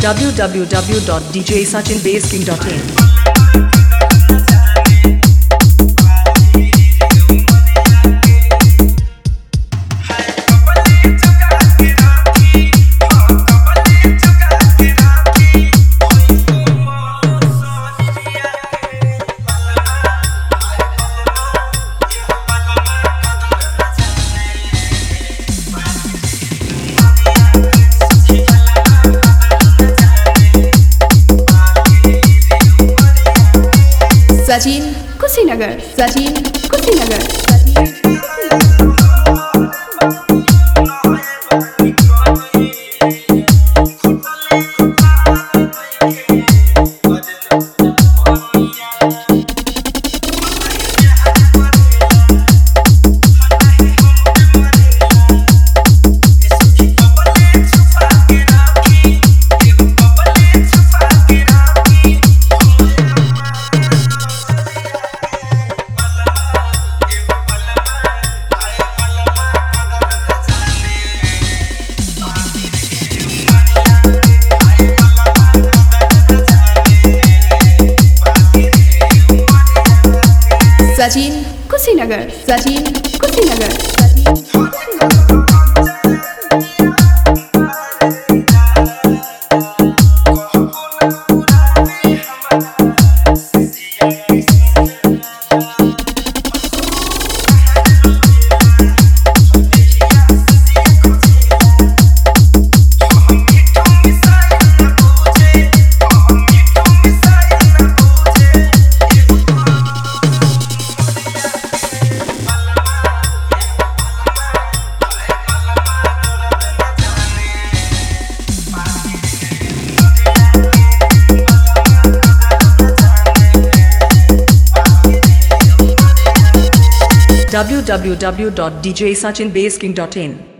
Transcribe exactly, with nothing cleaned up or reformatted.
w w w dot d j sachin bass king dot in. Sachin Kushinagar Sachin Kushinagar Sachin Sachin Kushinagar Sachin Kushinagar Sachin w w w dot d j sachin bass king dot in.